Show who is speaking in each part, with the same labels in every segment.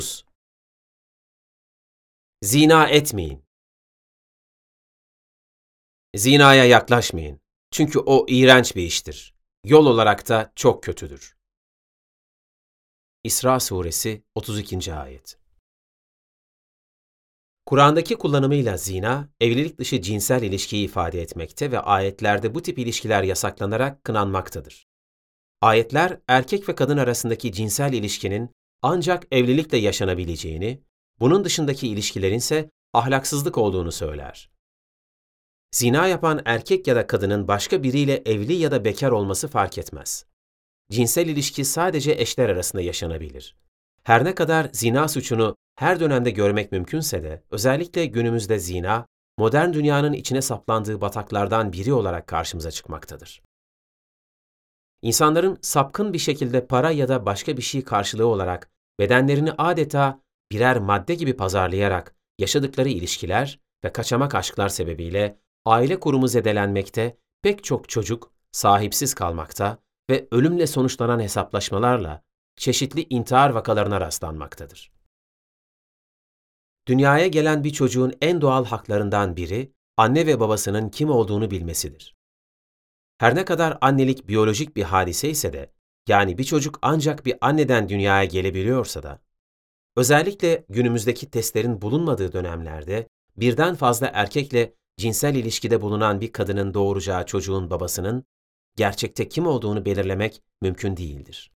Speaker 1: Zina etmeyin. Zinaya yaklaşmayın. Çünkü o iğrenç bir iştir. Yol olarak da çok kötüdür. İsra Suresi 32. Ayet. Kur'an'daki kullanımıyla zina, evlilik dışı cinsel ilişkiyi ifade etmekte ve ayetlerde bu tip ilişkiler yasaklanarak kınanmaktadır. Ayetler, erkek ve kadın arasındaki cinsel ilişkinin ancak evlilikle yaşanabileceğini, bunun dışındaki ilişkilerin ise ahlaksızlık olduğunu söyler. Zina yapan erkek ya da kadının başka biriyle evli ya da bekar olması fark etmez. Cinsel ilişki sadece eşler arasında yaşanabilir. Her ne kadar zina suçunu her dönemde görmek mümkünse de, özellikle günümüzde zina, modern dünyanın içine saplandığı bataklardan biri olarak karşımıza çıkmaktadır. İnsanların sapkın bir şekilde para ya da başka bir şey karşılığı olarak bedenlerini adeta birer madde gibi pazarlayarak yaşadıkları ilişkiler ve kaçamak aşklar sebebiyle aile kurumu zedelenmekte, pek çok çocuk sahipsiz kalmakta ve ölümle sonuçlanan hesaplaşmalarla çeşitli intihar vakalarına rastlanmaktadır. Dünyaya gelen bir çocuğun en doğal haklarından biri, anne ve babasının kim olduğunu bilmesidir. Her ne kadar annelik biyolojik bir hadise ise de, yani bir çocuk ancak bir anneden dünyaya gelebiliyorsa da, özellikle günümüzdeki testlerin bulunmadığı dönemlerde, birden fazla erkekle cinsel ilişkide bulunan bir kadının doğuracağı çocuğun babasının gerçekte kim olduğunu belirlemek mümkün değildir.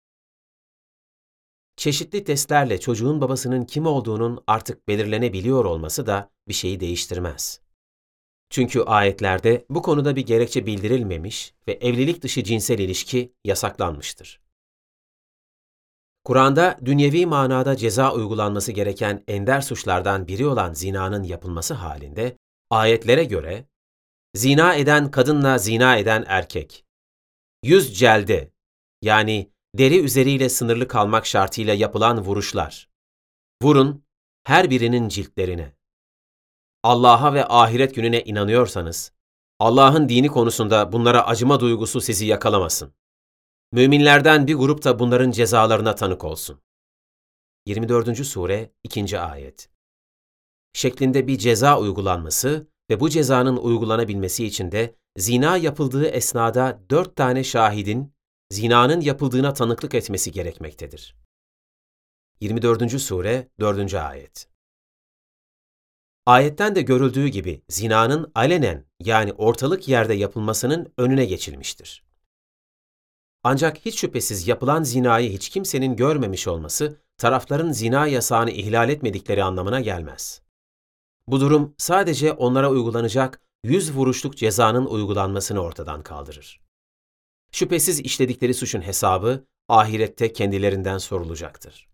Speaker 1: Çeşitli testlerle çocuğun babasının kim olduğunun artık belirlenebiliyor olması da bir şeyi değiştirmez. Çünkü ayetlerde bu konuda bir gerekçe bildirilmemiş ve evlilik dışı cinsel ilişki yasaklanmıştır. Kur'an'da dünyevi manada ceza uygulanması gereken ender suçlardan biri olan zinanın yapılması halinde, ayetlere göre, zina eden kadınla zina eden erkek, 100 celde, yani deri üzeriyle sınırlı kalmak şartıyla yapılan vuruşlar, vurun her birinin ciltlerine. Allah'a ve ahiret gününe inanıyorsanız, Allah'ın dini konusunda bunlara acıma duygusu sizi yakalamasın. Müminlerden bir grup da bunların cezalarına tanık olsun. 24. Sure 2. Ayet. Şeklinde bir ceza uygulanması ve bu cezanın uygulanabilmesi için de zina yapıldığı esnada 4 tane şahidin zinanın yapıldığına tanıklık etmesi gerekmektedir. 24. Sure 4. Ayet. Ayetten de görüldüğü gibi zinanın alenen, yani ortalık yerde yapılmasının önüne geçilmiştir. Ancak hiç şüphesiz yapılan zinayı hiç kimsenin görmemiş olması, tarafların zina yasağını ihlal etmedikleri anlamına gelmez. Bu durum sadece onlara uygulanacak 100 vuruşluk cezanın uygulanmasını ortadan kaldırır. Şüphesiz işledikleri suçun hesabı ahirette kendilerinden sorulacaktır.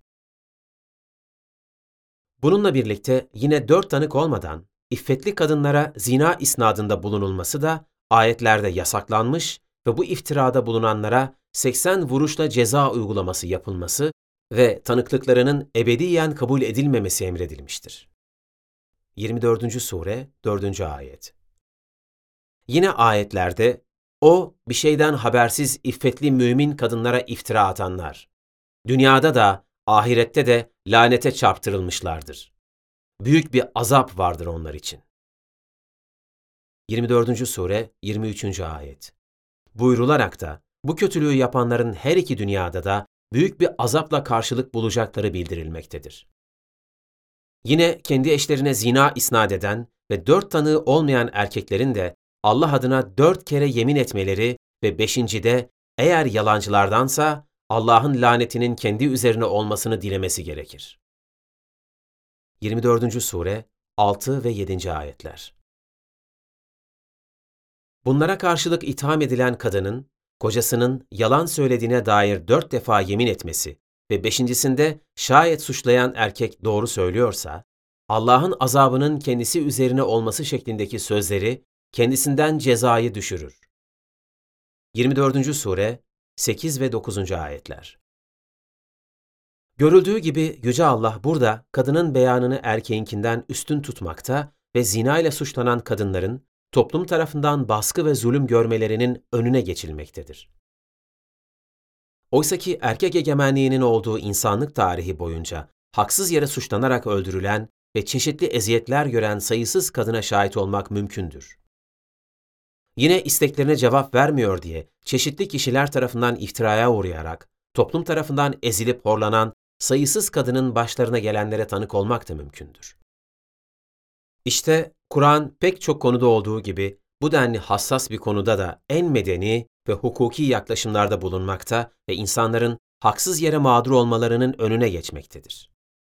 Speaker 1: Bununla birlikte yine 4 tanık olmadan iffetli kadınlara zina isnadında bulunulması da ayetlerde yasaklanmış ve bu iftirada bulunanlara 80 vuruşla ceza uygulaması yapılması ve tanıklıklarının ebediyen kabul edilmemesi emredilmiştir. 24. Sure 4. Ayet. Yine ayetlerde, o bir şeyden habersiz iffetli mümin kadınlara iftira atanlar, dünyada da ahirette de lanete çarptırılmışlardır. Büyük bir azap vardır onlar için. 24. Sure 23. Ayet. Buyrularak da bu kötülüğü yapanların her iki dünyada da büyük bir azapla karşılık bulacakları bildirilmektedir. Yine kendi eşlerine zina isnat eden ve 4 tanığı olmayan erkeklerin de Allah adına 4 kere yemin etmeleri ve 5.'de eğer yalancılardansa Allah'ın lanetinin kendi üzerine olmasını dilemesi gerekir. 24. Sure 6 ve 7. Ayetler. Bunlara karşılık itham edilen kadının, kocasının yalan söylediğine dair 4 defa yemin etmesi ve 5.'sinde şayet suçlayan erkek doğru söylüyorsa, Allah'ın azabının kendisi üzerine olması şeklindeki sözleri kendisinden cezayı düşürür. 24. Sure 8 ve 9. Ayetler. Görüldüğü gibi Yüce Allah burada kadının beyanını erkeğinkinden üstün tutmakta ve zina ile suçlanan kadınların toplum tarafından baskı ve zulüm görmelerinin önüne geçilmektedir. Oysaki erkek egemenliğinin olduğu insanlık tarihi boyunca haksız yere suçlanarak öldürülen ve çeşitli eziyetler gören sayısız kadına şahit olmak mümkündür. Yine isteklerine cevap vermiyor diye çeşitli kişiler tarafından iftiraya uğrayarak, toplum tarafından ezilip horlanan sayısız kadının başlarına gelenlere tanık olmak da mümkündür. İşte Kur'an pek çok konuda olduğu gibi bu denli hassas bir konuda da en medeni ve hukuki yaklaşımlarda bulunmakta ve insanların haksız yere mağdur olmalarının önüne geçmektedir.